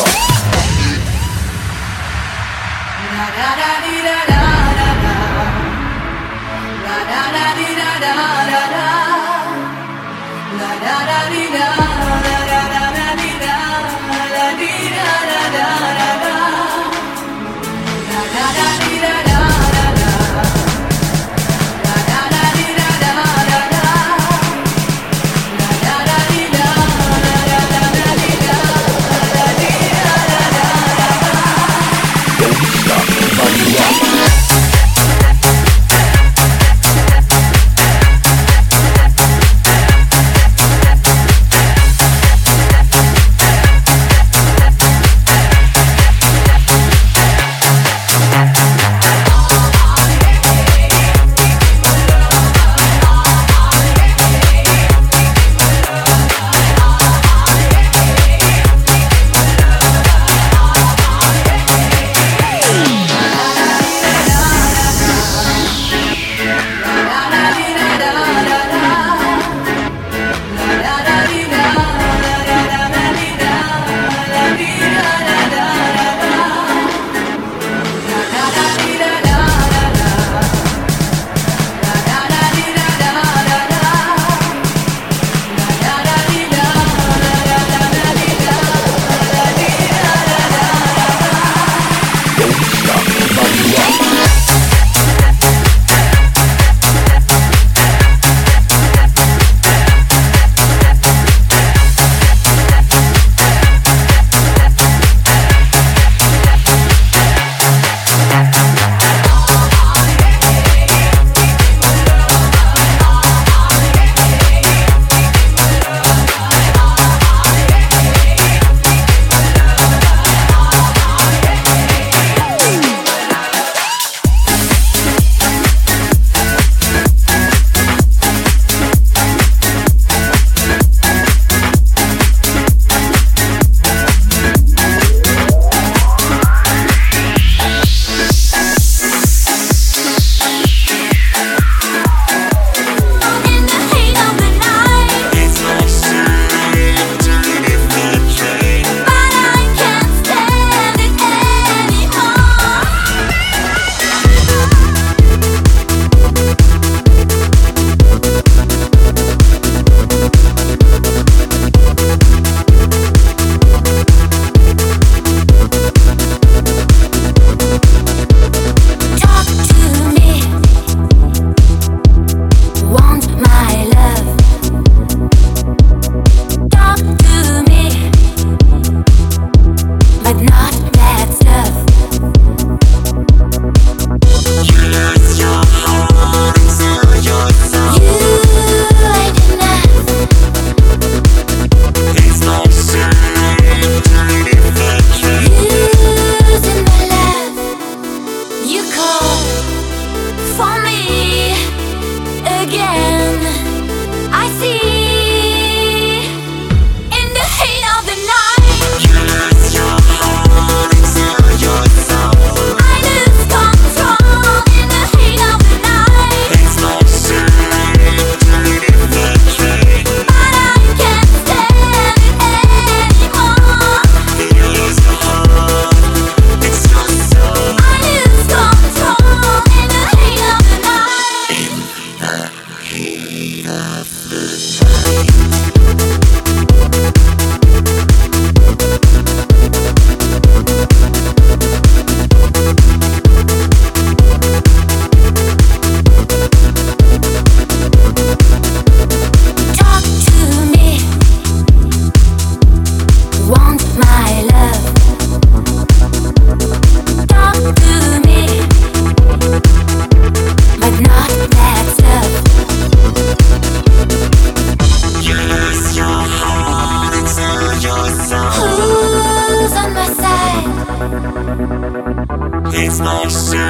It's my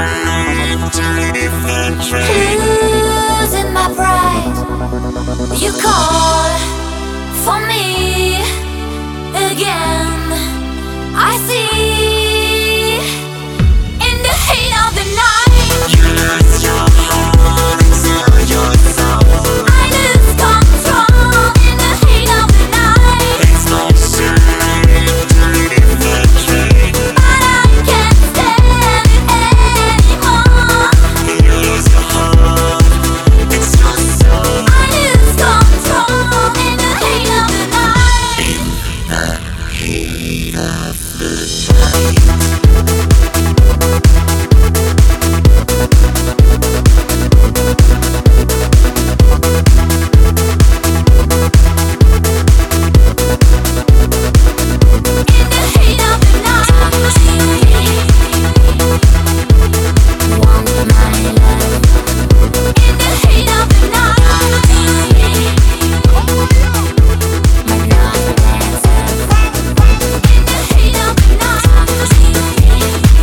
sin to leave the train. Losing my pride. You call for me again. I see in the heat of the night. You lose your heart into your soul. I lose control in the heat of the night. It's my sin to leave the In the heat of the night,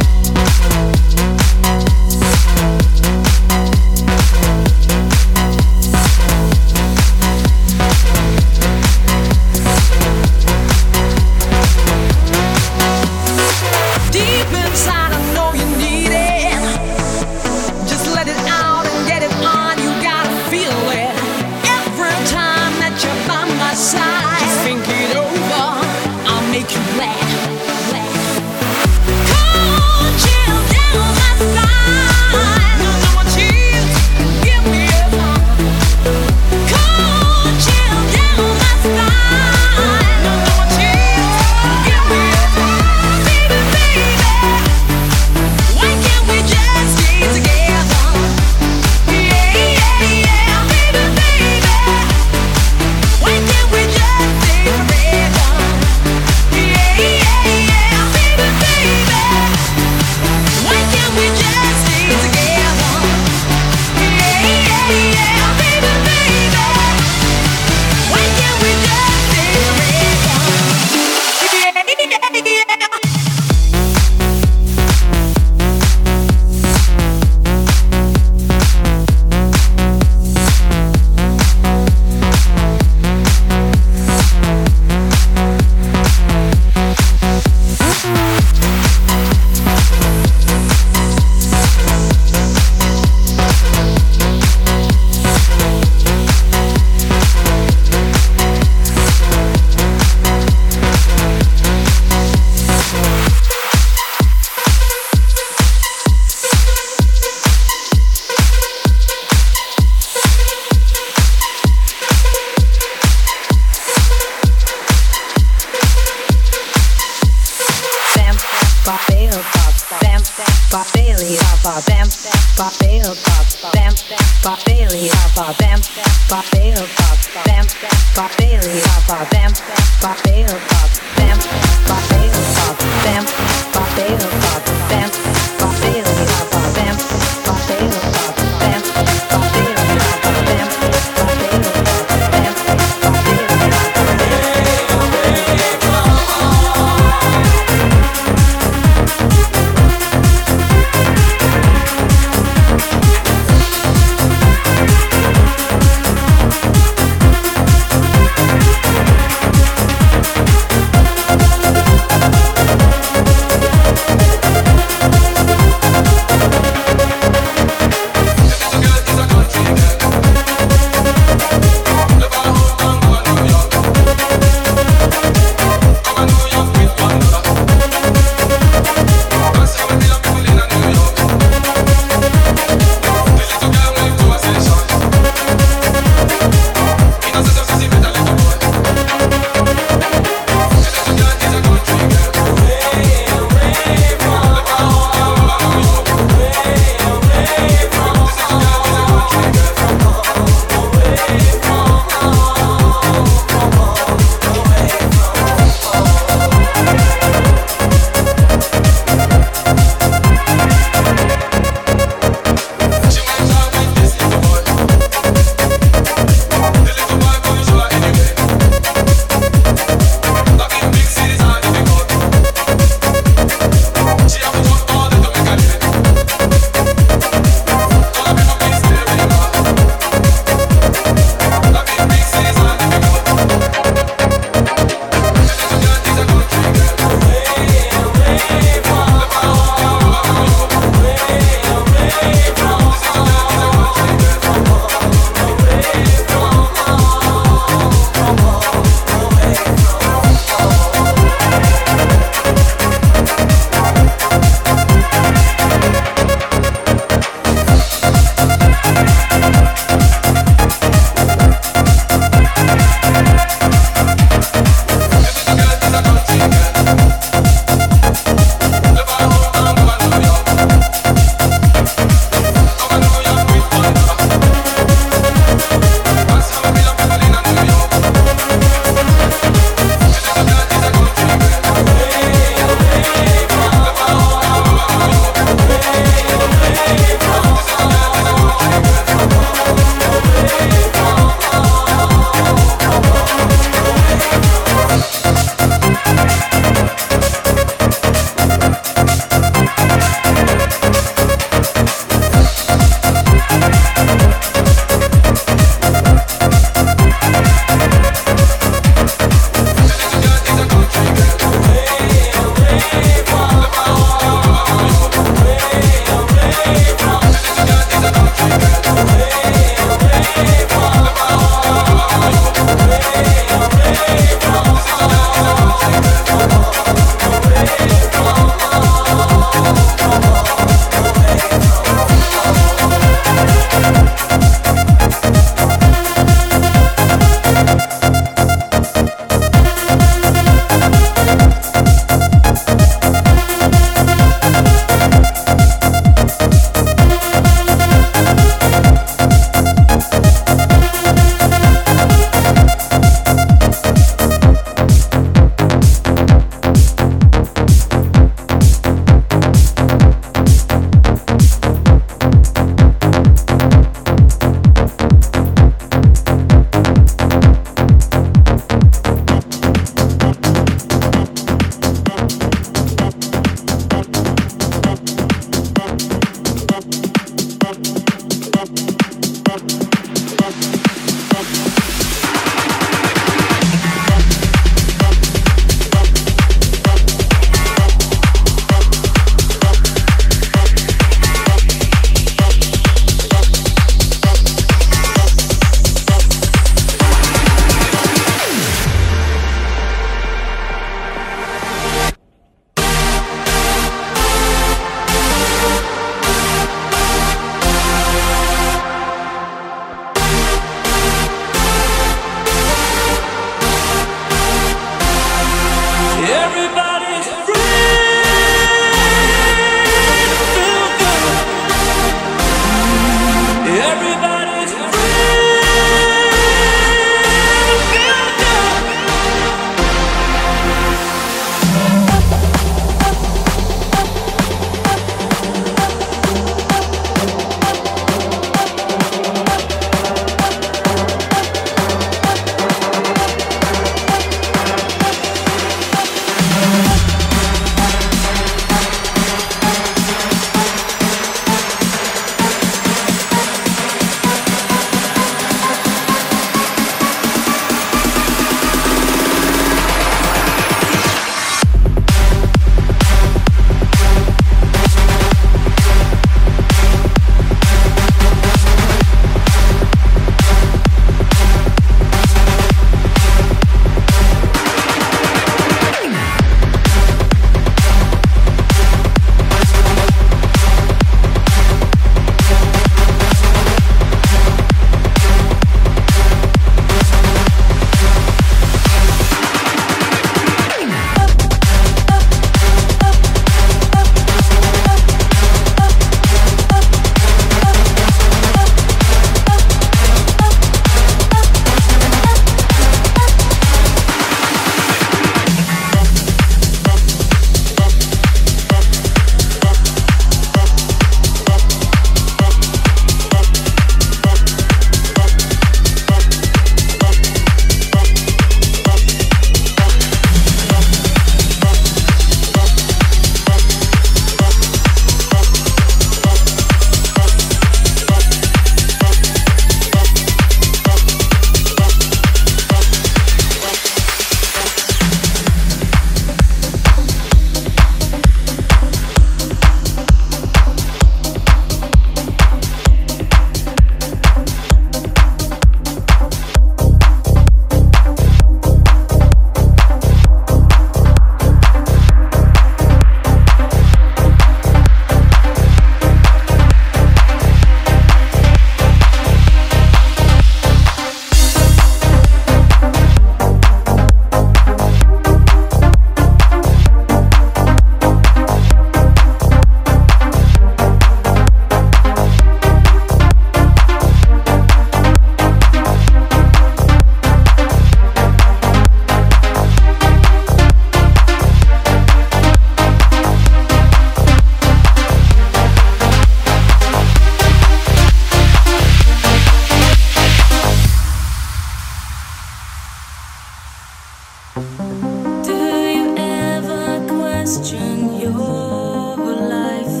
question your life.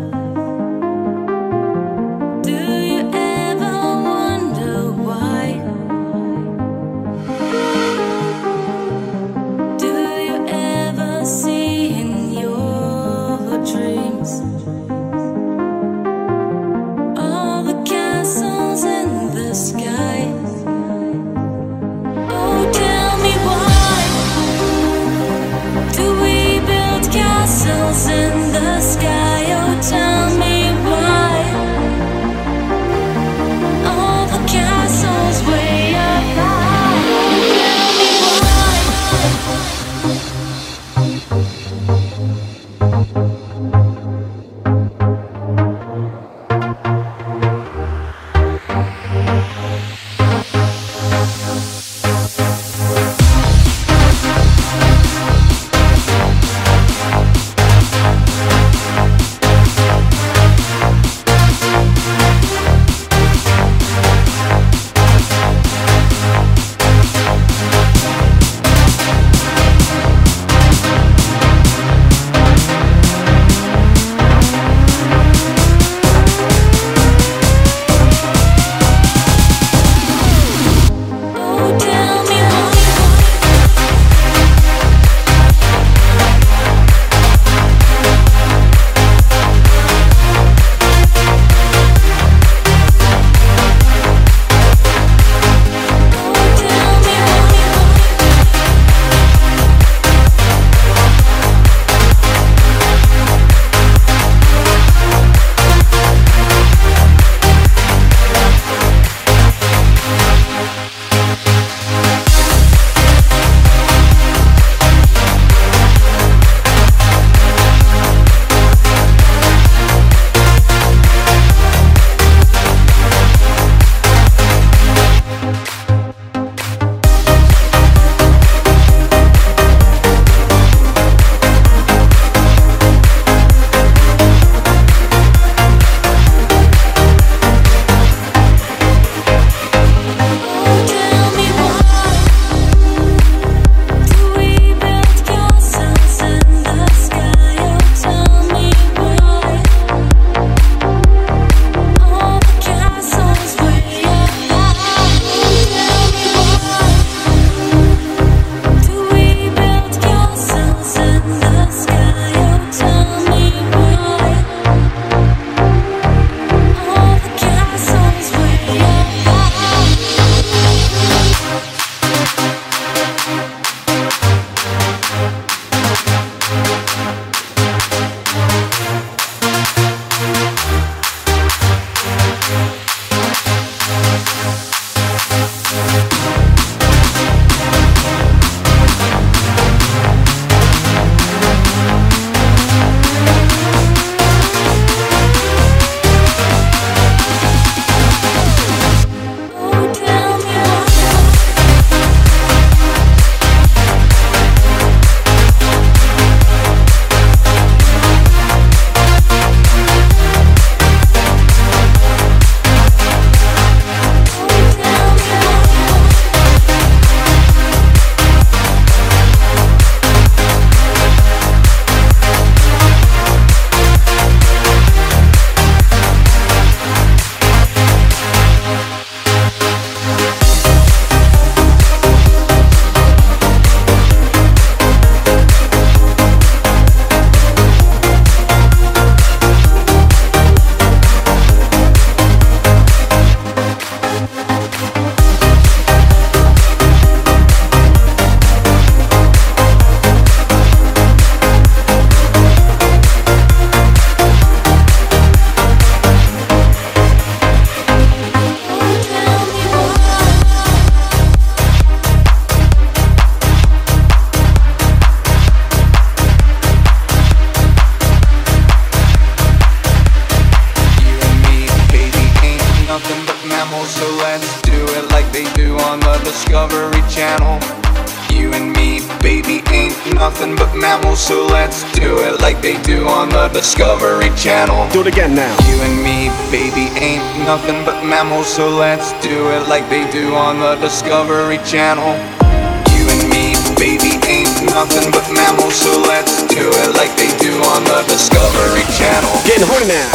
Do you ever wonder why? Do you ever see in your dreams all the castles in the sky? Oh, tell me why do we build castles in the sky? Oh, tell me why all the castles way up high. Tell me Discovery Channel. You and me, baby, ain't nothing but mammals, so let's do it like they do on the Discovery Channel. Do it again now. You and me, baby, ain't nothing but mammals, so let's do it like they do on the Discovery Channel. You and me, baby, ain't nothing but mammals, so let's do do it like they do on the Discovery Channel. Getting horny now.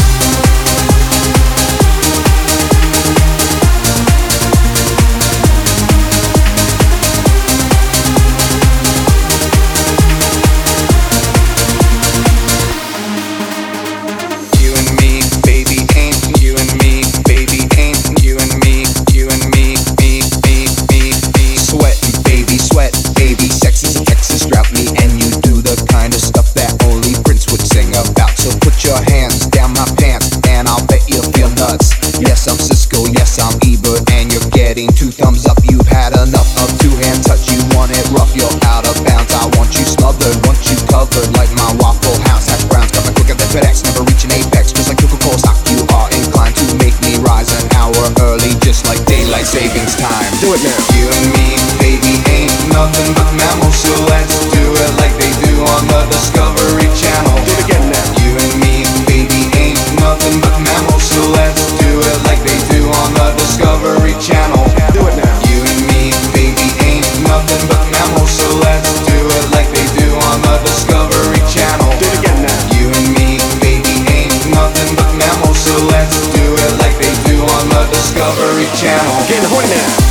Yes, I'm Cisco, yes, I'm Ebert, and you're getting 2 thumbs up. You've had enough of 2-hand touch, you want it rough, you're out of bounds. I want you smothered, want you covered like my Waffle House hash browns. Coming quicker than FedEx, never reach an apex. Just like Coca-Cola stock, you are inclined to make me rise an hour early, just like daylight savings time. Do it now. You and me, baby, ain't nothing but mammals, so let's do it like they do on the Discovery Channel. Do it again now. You and me, baby, ain't nothing but mammals, so let's do it like they do on the Discovery Channel. Do it now. You and me, baby, ain't nothing but mammals, so let's do it like they do on the Discovery Channel. Do it again now. You and me, baby, ain't nothing but mammals, so let's do it like they do on the Discovery Channel. Getting horny now.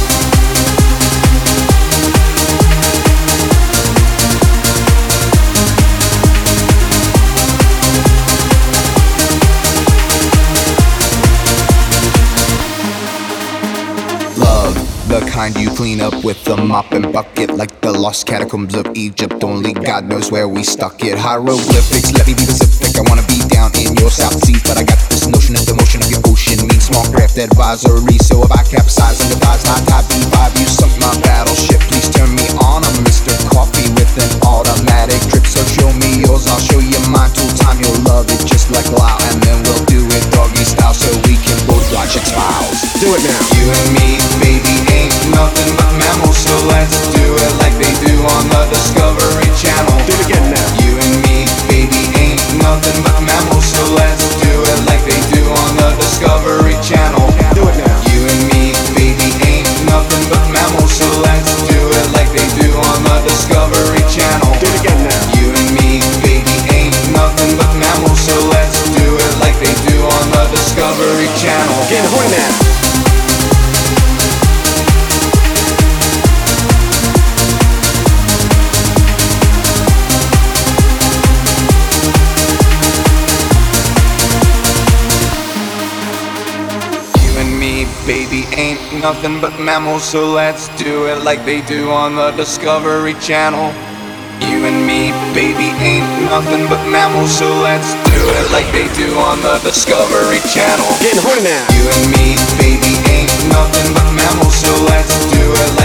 The kind you clean up with a mop and bucket, like the lost catacombs of Egypt. Only God knows where we stuck it. Hieroglyphics, let me be Pacific. I wanna be down in your South Seas, but I got this notion that the motion of your ocean means small craft advisory. So if I capsize and advise high tide B5, you sunk my battleship. Please turn me on. I'm Mr. Coffee with an automatic drip. So show me yours, I'll show you mine. Tool time, you'll love it just like Lao, and then we'll do it doggy style so we can both watch X-Files. Do it now. You and me, baby, ain't nothing but mammals, so let's do it like they do on the Discovery Channel. Do it again now. You and me, baby, ain't nothing but mammals, so let's do it like they do on the Discovery Channel. Do it now. You and me, baby, ain't nothing but mammals, so let's do it like they do on the Discovery Channel. Do it again now. You and me, baby, ain't nothing but mammals, so let's do it like they do on the Discovery Channel. Getting horny now. Baby, ain't nothing but mammals, so let's do it like they do on the Discovery Channel. You and me, baby, ain't nothing but mammals, so let's do it like they do on the Discovery Channel. Getting horny now. You and me, baby, ain't nothing but mammals, so let's do it